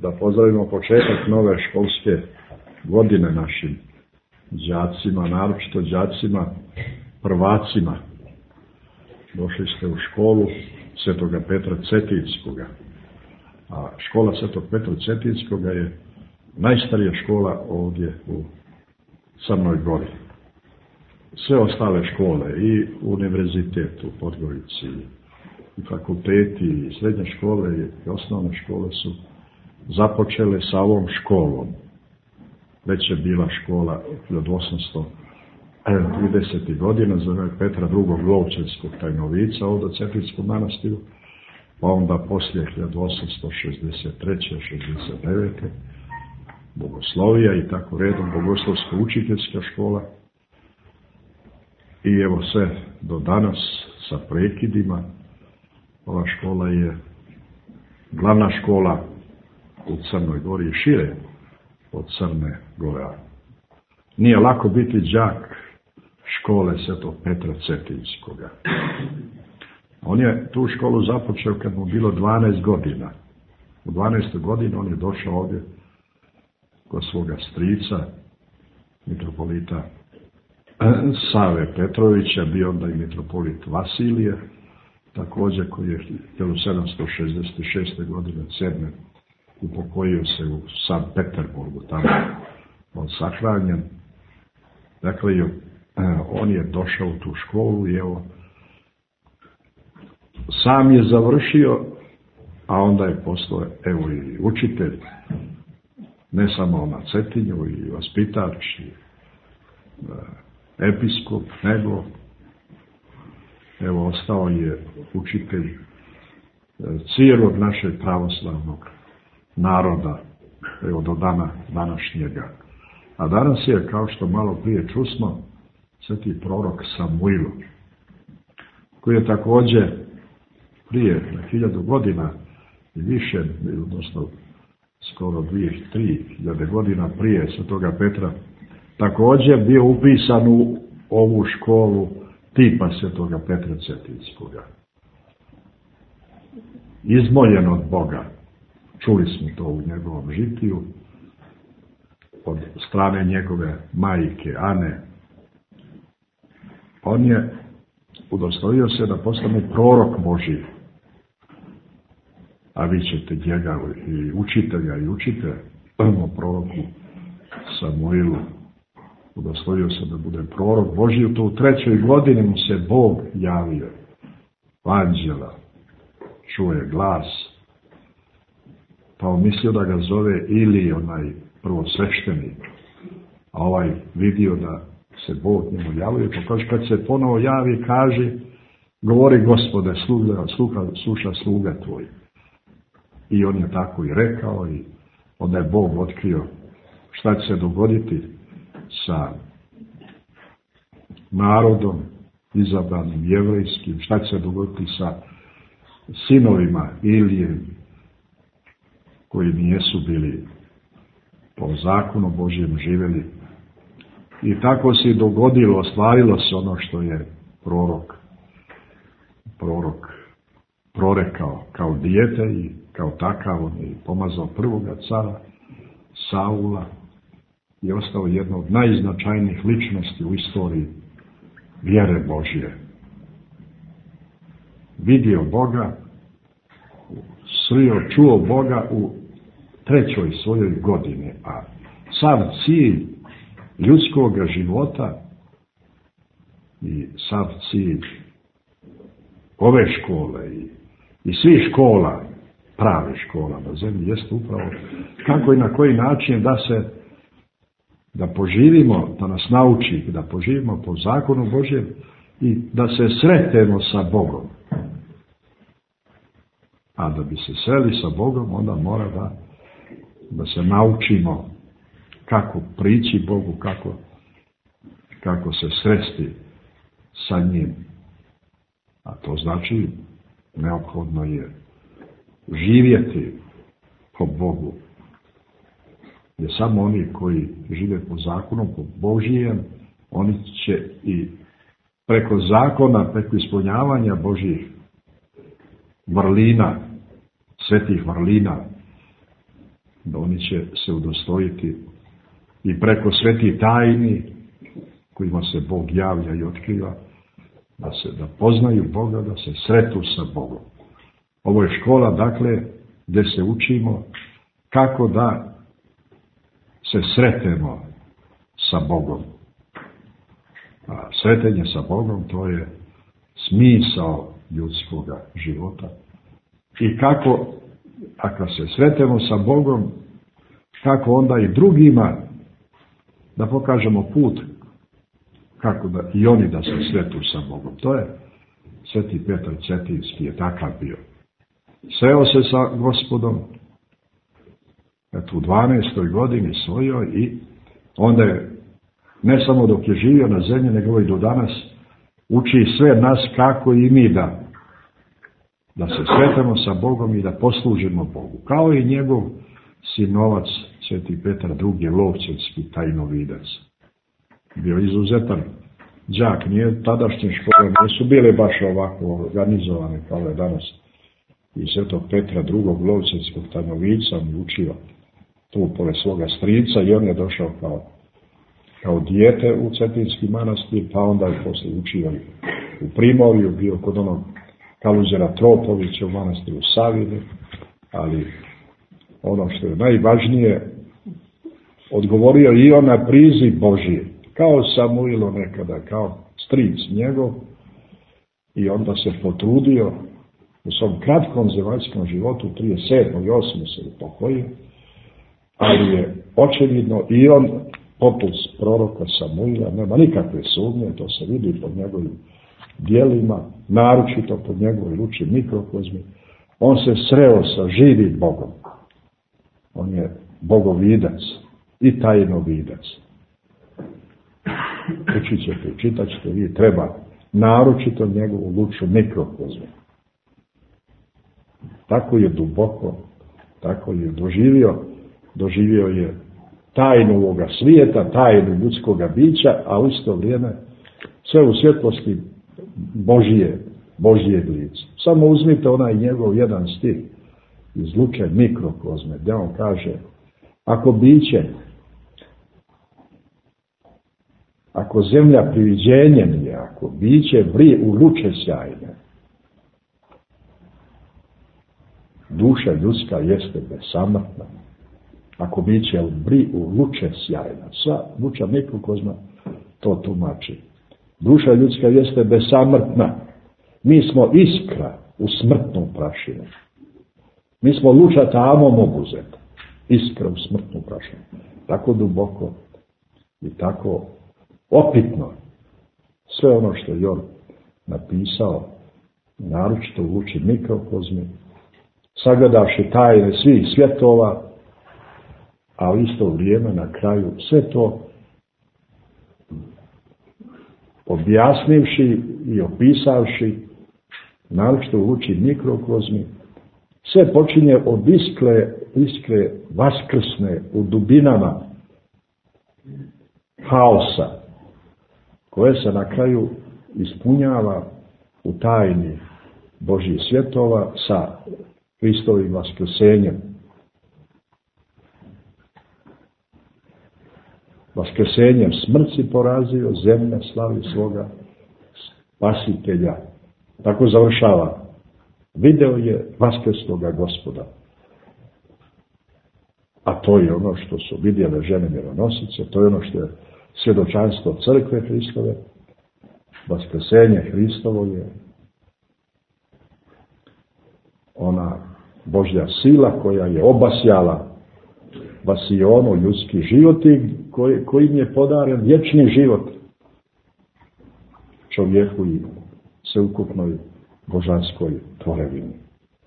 da pozdravimo početak nove školske godine našim đacima, naročito đacima, prvacima. Došli ste u školu Svetoga Petra Cetinskoga. A škola Svetog Petra Cetinskoga je najstarija škola ovdje u Crnoj Gori. Sve ostale škole, i univerzitet u Podgorici, i fakulteti, i srednje škole, i osnovne škole su započele sa ovom školom. Već je bila škola od 830. godina za Petra II. Lovćenskog tajnovica ovdje u Cetinskom manastiru, pa onda poslije 1863. 69. Bogoslovija i tako redom, bogoslovsko-učiteljska škola. I evo sve do danas sa prekidima. Ova škola je glavna škola u Crnoj Gori i šire od Crne Gore. Nije lako biti đak škole Svetog Petra Cetinskoga. On je tu školu započeo kad mu bilo 12 godina. U 12. godini on je došao ovdje kod svoga strica, mitropolita Save Petrovića, bio onda i mitropolit Vasilije, također koji je 1766. godine 7. upokojio se u Sankt Peterburgu, tamo on sahranjen. Dakle, on je došao u tu školu i evo, sam je završio, a onda je postao evo i učitelj, ne samo na Cetinju, i vaspitač, i episkop, nego evo ostao je učitelj cijelog našeg pravoslavnog naroda, evo do dana današnjega. A danas je, kao što malo prije čusmo, sveti prorok Samuil, koji je također prije 1000 godina i više, odnosno skoro 2-3 godina prije Svetoga Petra, također bio upisan u ovu školu tipa Svetoga Petra Cetinskoga. Izmoljen od Boga, čuli smo to u njegovom žitiju, od strane njegove majke Ane. On je udostojio se da postane prorok Božji, a vi ćete njega i učitelja i učitelja, proroku Samuilu, udostojio se da bude prorok Božji. To u 3. godini mu se Bog javio, anđela, čuje glas, pa on mislio da ga zove Ili, onaj prvosveštenik, a ovaj vidio da se Bog njemu javio, pa kaže, kad se ponovo javi, kaže, govori Gospode, sluša sluga tvoj. I on je tako i rekao, i onda je Bog otkrio šta će se dogoditi sa narodom izabranim jevrejskim, šta će se dogoditi sa sinovima Ilije, koji nijesu bili po zakonu Božjem živjeli. I tako se dogodilo, ostvarilo se ono što je prorok prorekao kao dijete, i kao takav on je pomazao prvoga cara Saula i ostao jedno od najznačajnijih ličnosti u istoriji vjere Božje. Vidio Boga, čuo Boga u 3. svojoj godini, a sav cilj ljudskog života i sav cilj ove škole i svih škola, prave škola na zemlji, jeste upravo kako i na koji način da poživimo, da nas nauči, da poživimo po zakonu Božjem i da se sretemo sa Bogom. A da bi se sreli sa Bogom, onda mora da se naučimo kako prići Bogu, kako se sresti sa njim. A to znači neophodno je živjeti po Bogu. Jer samo oni koji žive po zakonu, po Božijem, oni će i preko zakona, preko ispunjavanja Božjih vrlina, svetih vrlina, Oni će se udostojiti i preko svetih tajni kojima se Bog javlja i otkriva, da poznaju Boga, da se sretu sa Bogom. Ovo je škola, dakle, gdje se učimo kako da se sretemo sa Bogom. A sretenje sa Bogom, to je smisao ljudskog života. I kako, ako se sretemo sa Bogom, kako onda i drugima da pokažemo put, kako da i oni da se sretu sa Bogom. To je Sveti Petar Cetinski je takav bio. Sreo se sa Gospodom, u 12. godini svojoj, i onda je, ne samo dok je živio na zemlji, nego i do danas, uči sve nas kako i mi da se sretemo sa Bogom i da poslužimo Bogu. Kao i njegov sinovac, Sveti Petar II. Lovćenski tajnovidac. Bio izuzetan đak, nije tadašnje škole, nisu bile baš ovako organizovane kao je danas. I Svetog Petra II. Lovćenskog tajnovidca on je učio tu pored svoga strica i on je došao kao dijete u Cetinski manastir, pa onda je poslije učio u Primorju, bio kod onog Kaluzera Tropovića u manastiru Savine, ali ono što je najvažnije, odgovorio i on na priziv Božije, kao Samuilo nekada, kao stric njegov, i onda se potrudio u svom kratkom zemaljskom životu, 37. i 8. se upokojio, ali je očevidno i on, poput proroka Samuila, nema nikakve sumnje, to se vidi po njegovim djelima, naročito po njegovoj ruči mikrokozmi, on se sreo sa živim Bogom. On je bogovidac i tajnovidac. Učit ćete, čitat ćete, vi treba naročito njegovu luču mikrokozmu. Tako je duboko, tako je doživio je tajnu ovoga svijeta, tajnu ljudskoga bića, a u isto vrijeme sve u svjetlosti Božijeg lica. Samo uzmite onaj njegov jedan stih iz luče mikrokozme, gdje on kaže, ako zemlja priviđenjem je, ako biće vri u luče sjajne, duša ljudska jeste besamrtna. Ako biće vri u luče sjajna, sva luča mikrokozma to tumači. Duša ljudska jeste besamrtna. Mi smo iskra u smrtnu prašinu. Mi smo luča tamom obuzeta. Iskra u smrtnu prašinu. Tako duboko i tako opitno sve ono što je on napisao, naročito u luči mikrokozmi, sagledavši tajne svih svjetova, a u isto vrijeme na kraju sve to objasnivši i opisavši, naročito u luči mikrokozmi, sve počinje od iskre vaskrsne u dubinama haosa, koje se na kraju ispunjava u tajni Božjih svjetova sa Hristovim vaskrsenjem. Vaskrsenjem smrt si porazio, zemlja slavi svoga spasitelja. Tako završava. Video je vaskrsloga Gospoda. A to je ono što su vidjele žene mironosice, to je ono što je svjedočanstvo crkve Hristove. Vaskrsenje Hristovo je ona Božja sila koja je obasjala vasionu ljudski život i kojim je podaren vječni život čovjeku i sveukupnoj božanskoj tvorevini.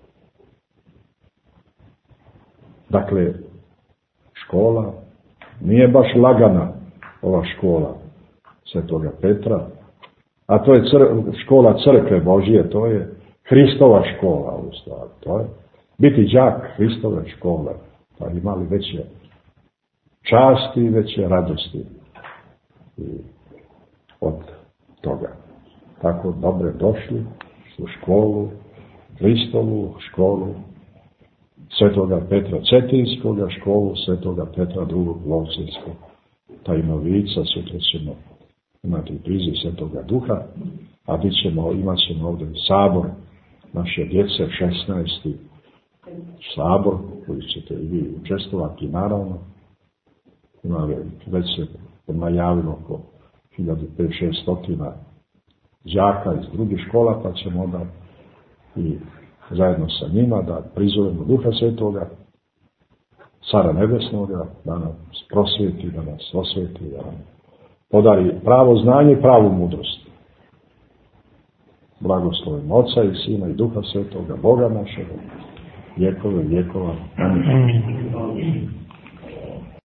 Dakle, škola nije baš lagana, ova škola Svetoga Petra, a to je škola crkve Božije, to je Hristova škola u stvari, to je biti đak Hristove škole, pa imali veće časti i veće radosti od toga. Tako dobre došli u školu, Hristovu školu Svetoga Petra Cetinskoga, školu Svetoga Petra II. Lovćenskog. Tajnovica, sutra ćemo imati priziv Svetoga Duha, a imat ćemo ovdje sabor naše djece, 16. sabor, koji ćete i vi učestvovati, naravno. Već se najavilo oko 1500-1600 đaka iz drugih škola, pa ćemo onda i zajedno sa njima da prizovemo Duha Svetoga, Cara Nebesnoga, da nas prosvjeti, da nas osvjeti, da nam podari pravo znanje i pravu mudrost. Blagoslovimo Oca i Sina i Duha Svetoga, Boga našega, vjekove vjekova. Amin.